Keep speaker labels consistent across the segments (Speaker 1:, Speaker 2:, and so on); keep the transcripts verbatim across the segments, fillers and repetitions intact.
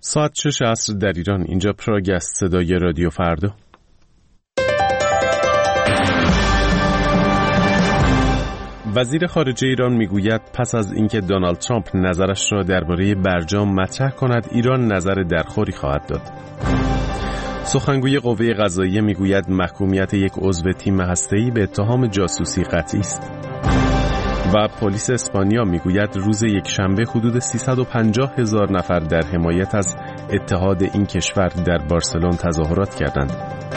Speaker 1: ساعت شش عصر در ایران. اینجا پراگ است، صدای رادیو فردا. وزیر خارجه ایران میگوید پس از اینکه دونالد ترامپ نظرش را درباره برجام مطرح کند، ایران نظر درخوری خواهد داد. سخنگوی قوه قضاییه میگوید محکومیت یک عضو تیم هسته‌ای به اتهام جاسوسی قطعی است. و پلیس اسپانیا میگوید روز یک شنبه حدود سیصد و پنجاه هزار نفر در حمایت از اتحاد این کشور در بارسلون تظاهرات کردند.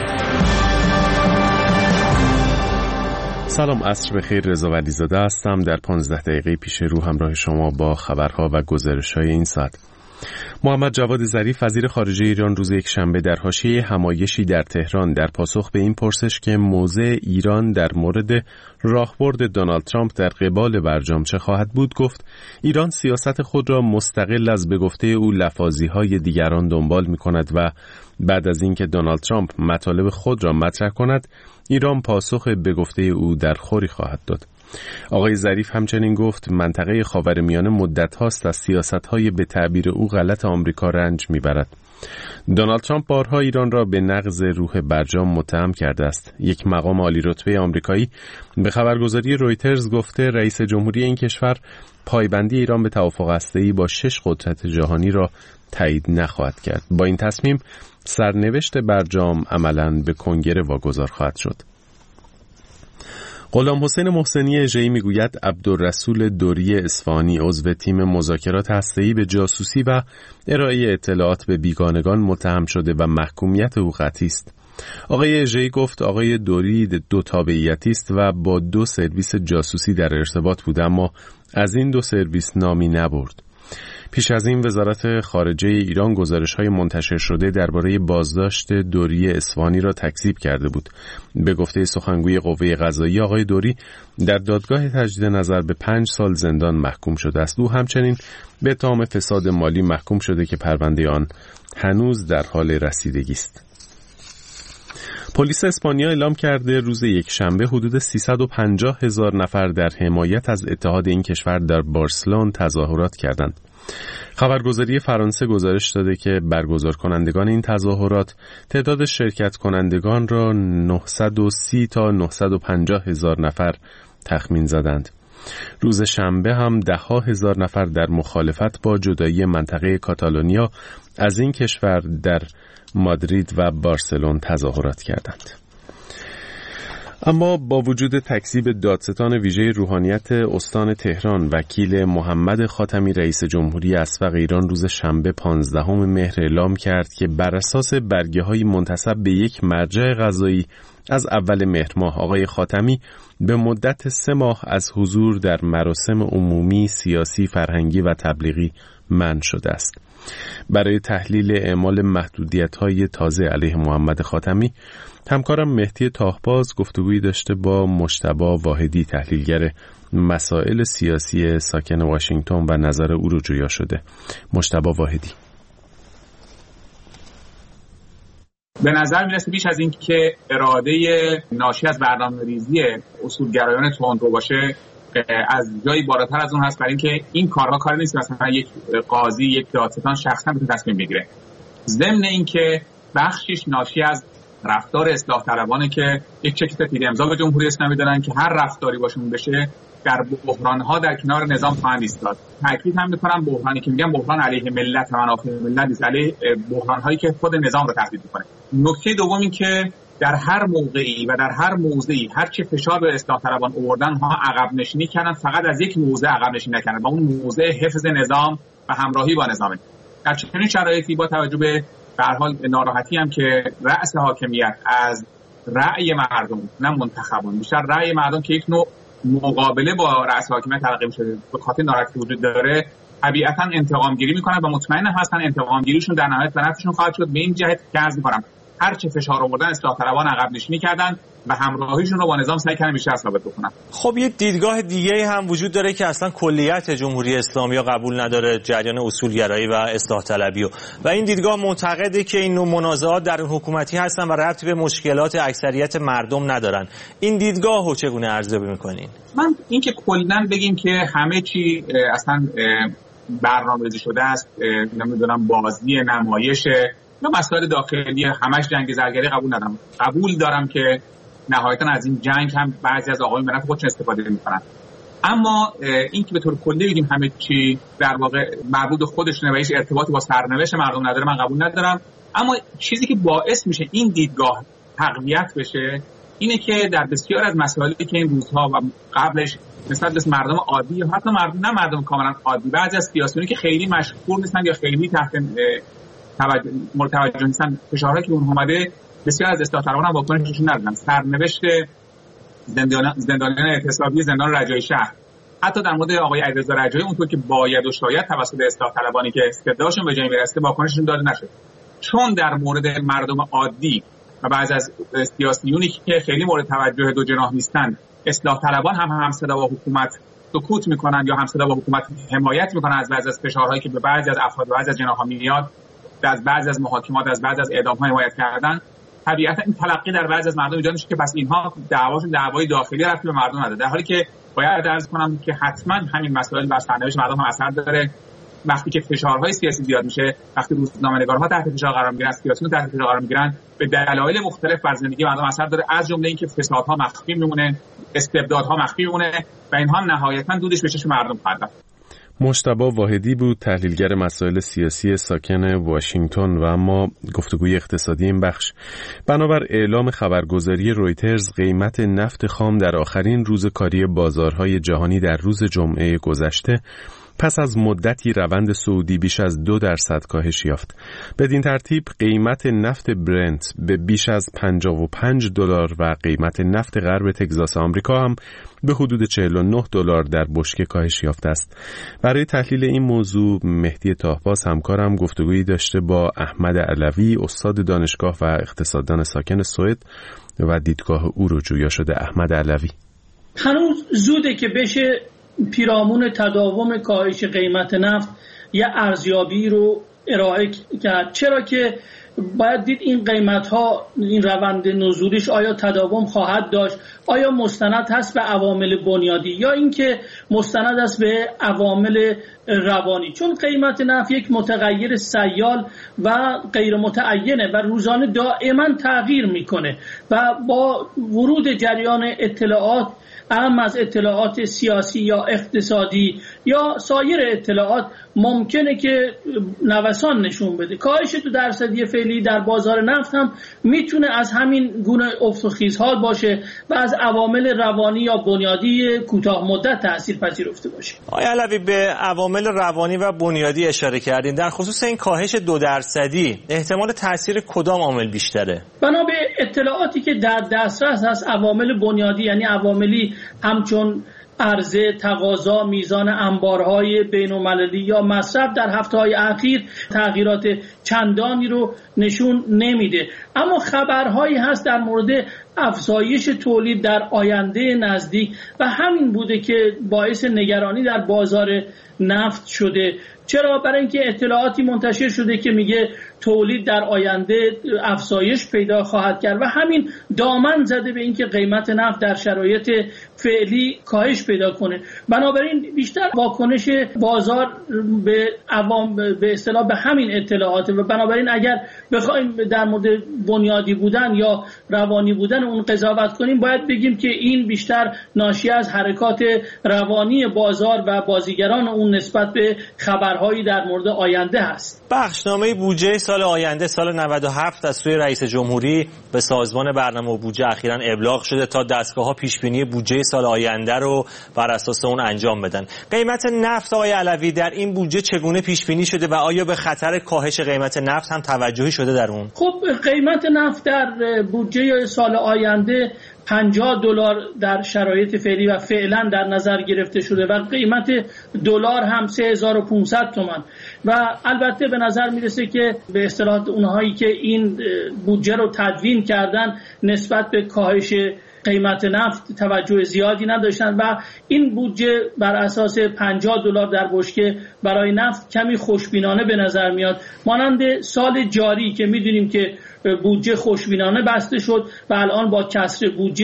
Speaker 1: سلام، عصر بخیر. رضا ولیزاده هستم. در پانزده دقیقه پیش رو همراه شما با خبرها و گزارش‌های این ساعت. محمد جواد ظریف وزیر خارجه ایران روز یک شنبه در حاشیه همایشی در تهران در پاسخ به این پرسش که موضع ایران در مورد راهبرد دونالد ترامپ در قبال برجام چه خواهد بود گفت ایران سیاست خود را مستقل از به گفته او لفاظی‌های دیگران دنبال می‌کند و بعد از اینکه دونالد ترامپ مطالب خود را مطرح کند ایران پاسخ به گفته او در خوری خواهد داد. آقای ظریف همچنین گفت منطقه خاورمیانه مدت هاست از سیاست‌های به تعبیر او غلط آمریکا رنج می‌برد. دونالد ترامپ بارها ایران را به نقض روح برجام متهم کرده است. یک مقام عالی رتبه آمریکایی به خبرگزاری رویترز گفته رئیس جمهوری این کشور پایبندی ایران به توافق هسته‌ای با شش قدرت جهانی را تایید نخواهد کرد. با این تصمیم سرنوشت برجام عملاً به کنگره واگذار خواهد شد. غلام حسین محسنی اژه‌ای میگوید عبدالرسول دوری اصفهانی عضو تیم مذاکرات هسته‌ای به جاسوسی و ارائه اطلاعات به بیگانگان متهم شده و محکومیت او قطعی است. آقای اژه‌ای گفت آقای دوری دو تابعیتی است و با دو سرویس جاسوسی در ارتباط بود، اما از این دو سرویس نامی نبرد. پیش از این وزارت خارجه ایران گزارش‌های منتشر شده درباره بازداشت دوری اصفهانی را تکذیب کرده بود. به گفته سخنگوی قوه قضاییه آقای دوری در دادگاه تجدید نظر به پنج سال زندان محکوم شده است. او همچنین به اتهام فساد مالی محکوم شده که پرونده آن هنوز در حال رسیدگی است. پلیس اسپانیا اعلام کرده روز یک شنبه حدود سیصد و پنجاه هزار نفر در حمایت از اتحاد این کشور در بارسلون تظاهرات کردند. خبرگزاری فرانسه گزارش داده که برگزار کنندگان این تظاهرات تعداد شرکت کنندگان را نهصد و سی تا نهصد و پنجاه هزار نفر تخمین زدند. روز شنبه هم ده ها هزار نفر در مخالفت با جدایی منطقه کاتالونیا از این کشور در مادرید و بارسلون تظاهرات کردند. اما با وجود تکذیب دادستان ویژه روحانیت استان تهران، وکیل محمد خاتمی رئیس جمهوری اسبق ایران روز شنبه پانزدهم مهر اعلام کرد که بر اساس برگه‌های منتسب به یک مرجع قضایی از اول مهر ماه آقای خاتمی به مدت سه ماه از حضور در مراسم عمومی، سیاسی، فرهنگی و تبلیغی منع شده است. برای تحلیل اعمال محدودیت‌های تازه علیه محمد خاتمی همکارم مهدی تاهباز گفتگویی داشته با مجتبی واحدی، تحلیلگر مسائل سیاسی ساکن واشنگتن و نظر او رو جویا شده. مجتبی واحدی:
Speaker 2: به نظر میرسه بیش از این که اراده ناشی از برنامه‌ریزی اصولگرایان تندرو باشه، از جایی بالاتر از اون هست، برای اینکه این کارها کار نیست مثلا یک قاضی، یک دادستان شخصا بتونه تصمیم بگیره. ضمن اینکه بخشش ناشی از رفتار اصلاح طلبانه که یک چک سفید امضا به جمهوری اسلامی دادن که هر رفتاری باشون بشه در بحران‌ها در کنار نظام خواهند ایستاد. تاکید هم می‌کنم بحرانی که میگم بحران علیه ملت و منافع ملت نیست، علیه بحران‌هایی که خود نظام رو تهدید می‌کنه. نکته دوم این که در هر موقعی و در هر موضعی هر چه فشار به اصلاح طلبان آوردن ها عقب نشینی کردن، فقط از یک موضع عقب نشینی نکردن و اون موضع حفظ نظام و همراهی با نظامه. در چنین شرایطی با توجه به به هر حال ناراحتی هم که رأس حاکمیت از رأی مردم، نه منتخبان، بیشتر رأی مردم که یک نوع مقابله با رأس حاکمیت تلقی شده، به خاطر ناراحتی وجود داره، طبیعتاً انتقام گیری میکنن و مطمئن هستن انتقام گیریشون در نهایت به نفعشون خواهد شد. به این جهت که عرض میکنم هر چه فشار آوردن اصلاح طلبان عقب نشینی کردن و همراهیشون رو با نظام سعی کردن بیشتر ثابت بکنن.
Speaker 3: خب یه دیدگاه دیگه هم وجود داره که اصلا کلیت جمهوری اسلامی رو قبول نداره، جریان اصولگرایی و اصلاح طلبی، و این دیدگاه معتقده که این نوع منازعات در حکومتی هستن و ربطی به مشکلات اکثریت مردم ندارن. این دیدگاه رو چگونه ارزیابی می‌کنین؟
Speaker 2: من اینکه کلاً بگیم که همه چی اصلا برنامه‌ریزی شده است، نمیدونم بازی نمایش یا مسائل داخلی همش جنگ زرگری قبول ندارم. قبول دارم که نهایتا از این جنگ هم بعضی از آقایون به نفع خودشون استفاده می‌کنن، اما این که به طور کلی بگیم همه چی در واقع مربوط به خودشونه و هیچ ارتباطی با سرنوشت مردم نداره، من قبول ندارم. اما چیزی که باعث میشه این دیدگاه تقویت بشه اینه که در بسیار از مسائلی که این روزها و قبلش نسبت به مردم عادی یا حتی مردم نه مردم کاملا عادی، بعضی از سیاسیونی که خیلی مشهور نیستن یا خیلی تحت توجه مورد توجه نیستن، فشارهایی که اون اومده بسیار از اصلاح طلبان هم واکنششون ندادن. سرنوشت زندان زندانیان اعتصابی زندان رجایی شهر، حتی در مورد آقای علیرضا رجایی اونطور که باید و شاید توسط اصلاح طلبانی که استبدادشون به جای میرسه واکنششون داده نشد، چون در مورد مردم عادی و بعضی از سیاسیونی که خیلی مورد توجه دو جناح نیستن، اصلاح طلبان هم همصدا با حکومت سکوت میکنن یا همصدا با حکومت حمایت میکنن از بعضی از فشارهایی که به بعضی از افراد و بعضی از جناح‌ها میاد، از بعضی از محاکمات، از بعضی از اعدام‌ها حمایت کردن. طبیعتا این تلقی در بعضی از مردم ایجاد میشه که پس اینها دعواشون دعوای داخلی رفتی به مردم نداره، در حالی که باید عرض کنم که حتما همین مسائل بر سرنوشت مردم هم اثر داره. وقتی که فشارهای سیاسی زیاد میشه، وقتی روزنامه‌نگارها تحت فشار قرار میگیرن، سیاسیون تحت فشار قرار میگیرن، به دلایل مختلف بر زندگی مردم اثر داره، از جمله اینکه فسادها مخفی میمونه، استبدادها مخفی میمونه و اینها هم نهایتاً دودش به چشم مردم خواهد رفت.
Speaker 1: مجتبی واحدی بود، تحلیلگر مسائل سیاسی ساکن واشنگتن و اما گفتگوی اقتصادی این بخش. بنابر اعلام خبرگزاری رویترز، قیمت نفت خام در آخرین روز کاری بازارهای جهانی در روز جمعه گذشته پس از مدتی روند صعودی بیش از دو درصد کاهش یافت. بدین ترتیب قیمت نفت برنت به بیش از پنجاه و پنج دلار و قیمت نفت غرب تگزاس آمریکا هم به حدود چهل و نه دلار در بشکه کاهش یافته است. برای تحلیل این موضوع مهدی طاهباز همکارم گفتگویی داشته با احمد علوی، استاد دانشگاه و اقتصاددان ساکن سوئد و دیدگاه او رو جویا شده. احمد علوی:
Speaker 4: هنوز زوده که بشه پیرامون تداوم کاهش قیمت نفت یا ارزیابی رو ارائه کرد، چرا که باید دید این قیمت ها، این روند نزولیش آیا تداوم خواهد داشت، آیا مستند هست به عوامل بنیادی یا اینکه مستند است به عوامل روانی، چون قیمت نفت یک متغیر سیال و غیر متعینه و روزانه دائما تغییر میکنه و با ورود جریان اطلاعات، اهم از اطلاعات سیاسی یا اقتصادی یا سایر اطلاعات، ممکنه که نوسان نشون بده. کاهش دو درصدی فعلی در بازار نفت هم میتونه از همین گونه افت و خیزها باشه و از عوامل روانی یا بنیادی کوتاه مدت تأثیر پذیرفته باشه.
Speaker 3: آقای علوی، به عوامل روانی و بنیادی اشاره کردین. در خصوص این کاهش دو درصدی احتمال تأثیر کدام عامل بیشتره؟
Speaker 4: بنا به اطلاعاتی که در دسترس هست، عوامل بنیادی یعنی عواملی همچون عرضه، تقاضا، میزان انبارهای بین‌المللی یا مصرف در هفته‌های اخیر تغییرات چندانی رو نشون نمیده، اما خبرهایی هست در مورد افزایش تولید در آینده نزدیک و همین بوده که باعث نگرانی در بازار نفت شده. چرا؟ برای اینکه اطلاعاتی منتشر شده که میگه تولید در آینده افزایش پیدا خواهد کرد و همین دامن زده به اینکه قیمت نفت در شرایط فعلی کاهش پیدا کنه. بنابراین بیشتر واکنش بازار به عوام به اصطلاح به همین اطلاعات و بنابراین اگر بخوایم در مورد بنیادی بودن یا روانی بودن اون قضاوت کنیم، باید بگیم که این بیشتر ناشی از حرکات روانی بازار و بازیگران اون نسبت به خبرهایی در مورد آینده هست.
Speaker 3: بخشنامه بودجه سال آینده سال نود و هفت از سوی رئیس جمهوری به سازمان برنامه و بودجه اخیراً ابلاغ شده تا دستگاه‌ها پیش‌بینی بودجه سال آینده رو بر اساس اون انجام بدن. قیمت نفت آقای علوی در این بودجه چگونه پیش‌بینی شده و آیا به خطر کاهش قیمت نفت هم توجهی شده در اون؟
Speaker 4: خب قیمت نفت در بودجه سال آینده پنجاه دلار در شرایط فعلی و فعلا در نظر گرفته شده و قیمت دلار هم سه هزار و پانصد تومان و البته به نظر میرسه که به اصطلاح اونهایی که این بودجه رو تدوین کردن نسبت به کاهش قیمت نفت توجه زیادی نداشتن و این بودجه بر اساس پنجاه دلار در بشکه برای نفت کمی خوشبینانه به نظر میاد، مانند سال جاری که میدونیم که بودجه خوشبینانه بسته شد و الان با کسر بودجه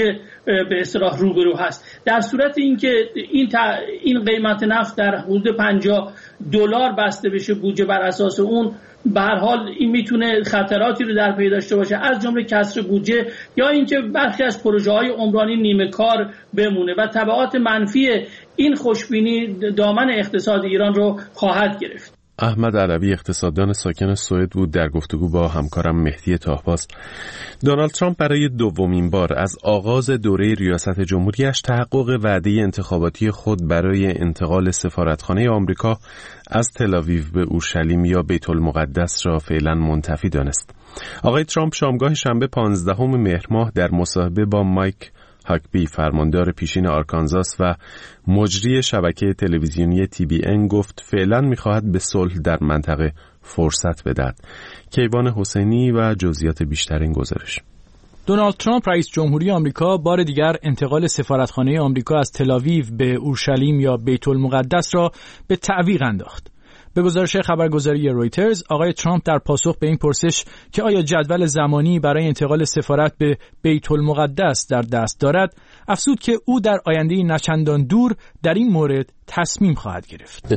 Speaker 4: به اصطلاح روبرو هست. در صورت اینکه این این قیمت نفت در حدود پنجاه دلار بسته بشه، بودجه بر اساس اون، به هر حال این میتونه خطراتی رو در پی داشته باشه، از جمله کسر بودجه یا اینکه برخی از پروژه‌های عمرانی نیمه کار بمونه و تبعات منفی این خوشبینی دامن اقتصاد ایران رو خواهد گرفت.
Speaker 1: احمد عربی، اقتصاددان ساکن سوئد بود در گفتگو با همکارم مهدی طاهباز. دونالد ترامپ برای دومین بار از آغاز دوره ریاست جمهوریش تحقق وعده انتخاباتی خود برای انتقال سفارتخانه آمریکا از تل‌آویو به اورشلیم یا بیت المقدس را فعلا منتفی دانست. آقای ترامپ شامگاه شنبه پانزدهم مهر ماه در مصاحبه با مایک هاکبی، فرماندار پیشین آرکانزاس و مجری شبکه تلویزیونی تی بی ان، گفت فعلا می‌خواهد به صلح در منطقه فرصت بدهد. کیوان حسینی و جزئیات بیشتر این گزارش.
Speaker 5: دونالد ترامپ رئیس جمهوری آمریکا بار دیگر انتقال سفارتخانه آمریکا از تل‌آویو به اورشلیم یا بیت المقدس را به تعویق انداخت. به گزارش خبرگزاری رویترز، آقای ترامپ در پاسخ به این پرسش که آیا جدول زمانی برای انتقال سفارت به بیت المقدس در دست دارد، افزود که او در آینده نچندان دور در این مورد تصمیم خواهد گرفت.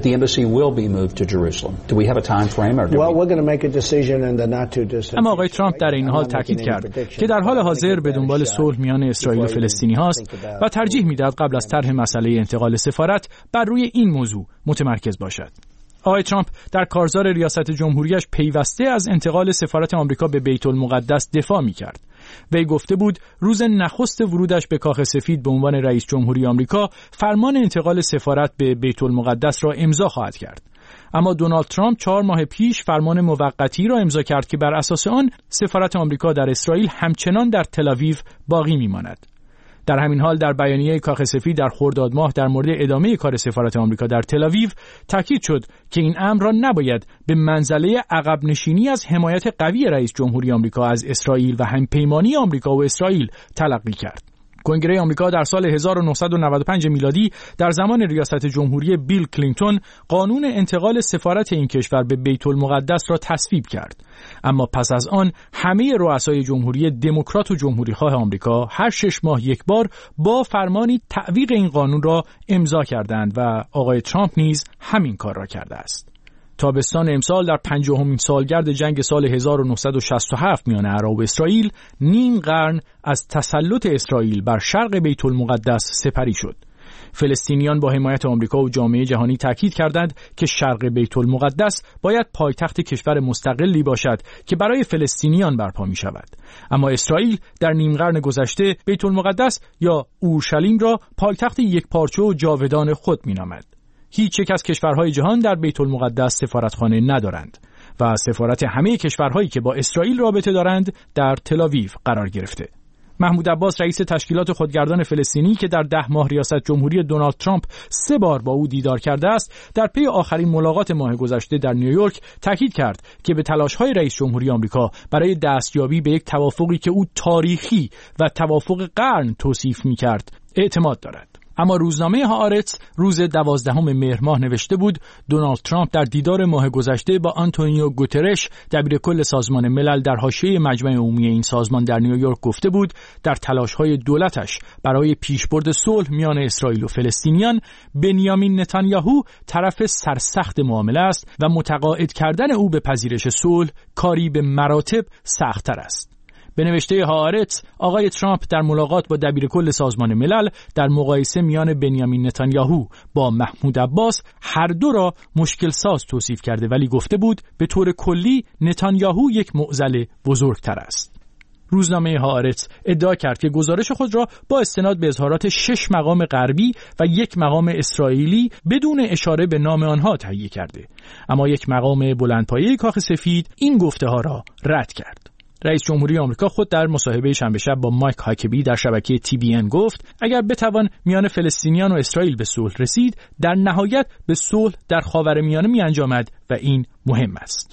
Speaker 5: اما آقای ترامپ در این حال تاکید کرد که در حال حاضر به دنبال صلح میان اسرائیل و فلسطینی هاست و ترجیح میدهد قبل از طرح مسئله انتقال سفارت بر روی این موضوع متمرکز باشد. آقای ترامپ در کارزار ریاست جمهوریش پیوسته از انتقال سفارت آمریکا به بیت المقدس دفاع می‌کرد. وی گفته بود روز نخست ورودش به کاخ سفید به عنوان رئیس جمهوری آمریکا فرمان انتقال سفارت به بیت المقدس را امضا خواهد کرد. اما دونالد ترامپ چهار ماه پیش فرمان موقتی را امضا کرد که بر اساس آن سفارت آمریکا در اسرائیل همچنان در تل‌آویو باقی می‌ماند. در همین حال در بیانیه کاخ سفید در خرداد ماه در مورد ادامه کار سفارت آمریکا در تل‌آویو تاکید شد که این امر را نباید به منزله عقب نشینی از حمایت قوی رئیس جمهوری آمریکا از اسرائیل و همپیمانی آمریکا و اسرائیل تلقی کرد. کنگره آمریکا در سال هزار و نهصد و نود و پنج میلادی در زمان ریاست جمهوری بیل کلینتون قانون انتقال سفارت این کشور به بیت المقدس را تصویب کرد. اما پس از آن همه رؤسای جمهوری دموکرات و جمهوری‌خواه آمریکا هر شش ماه یک بار با فرمانی تعویق این قانون را امضا کردند و آقای ترامپ نیز همین کار را کرده است. تابستان امسال در پنجاهمین سالگرد جنگ سال هزار و نهصد و شصت و هفت میان عرب و اسرائیل نیم قرن از تسلط اسرائیل بر شرق بیت المقدس سپری شد. فلسطینیان با حمایت آمریکا و جامعه جهانی تاکید کردند که شرق بیت المقدس باید پایتخت کشور مستقلی باشد که برای فلسطینیان برپا می شود. اما اسرائیل در نیم قرن گذشته بیت المقدس یا اورشلیم را پایتخت یکپارچه و جاودان خود می نامد. هیچ یک از کشورهای جهان در بیت المقدس سفارتخانه ندارند و سفارت همه کشورهایی که با اسرائیل رابطه دارند در تل‌آویو قرار گرفته. محمود عباس، رئیس تشکیلات خودگردان فلسطینی که در ده ماه ریاست جمهوری دونالد ترامپ سه بار با او دیدار کرده است، در پی آخرین ملاقات ماه گذشته در نیویورک تاکید کرد که به تلاش‌های رئیس جمهوری آمریکا برای دستیابی به یک توافقی که او تاریخی و توافق قرن توصیف می‌کرد اعتماد دارد. اما روزنامه هآرتس روز دوازدهم مهر ماه نوشته بود دونالد ترامپ در دیدار ماه گذشته با آنتونیو گوترش، دبیرکل سازمان ملل، در حاشیه مجمع عمومی این سازمان در نیویورک گفته بود در تلاش‌های دولتش برای پیشبرد صلح میان اسرائیل و فلسطینیان، بنیامین نتانیاهو طرف سرسخت معامله است و متقاعد کردن او به پذیرش صلح کاری به مراتب سخت‌تر است. به نوشته هآرتس، آقای ترامپ در ملاقات با دبیرکل سازمان ملل در مقایسه میان بنیامین نتانیاهو با محمود عباس هر دو را مشکل ساز توصیف کرده، ولی گفته بود به طور کلی نتانیاهو یک معضل بزرگتر است. روزنامه هآرتس ادعا کرد که گزارش خود را با استناد به اظهارات شش مقام غربی و یک مقام اسرائیلی بدون اشاره به نام آنها تهیه کرده، اما یک مقام بلندپایه کاخ سفید این گفته ها را رد کرد. رئیس جمهوری آمریکا خود در مصاحبه شنبه شب با مایک هاکبی در شبکه تی بی ان گفت اگر بتوان میان فلسطینیان و اسرائیل به صلح رسید، در نهایت به صلح در خاورمیانه می انجامد و این مهم است.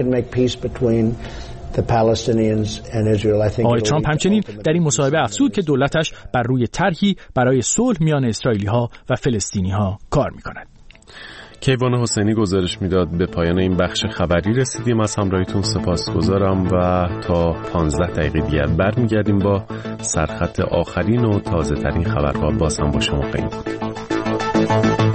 Speaker 5: آقای ترامپ همچنین در این مصاحبه افزود که دولتش بر روی طرحی برای صلح میان اسرائیلی‌ها و فلسطینی‌ها کار می‌کند.
Speaker 1: کیوان حسینی گزارش میداد. به پایان این بخش خبری رسیدیم. از همراهیتون سپاسگزارم و تا پانزده دقیقه دیگر برمیگردیم با سرخط آخرین و تازه ترین خبرها. باز هم با شما خیلی بود.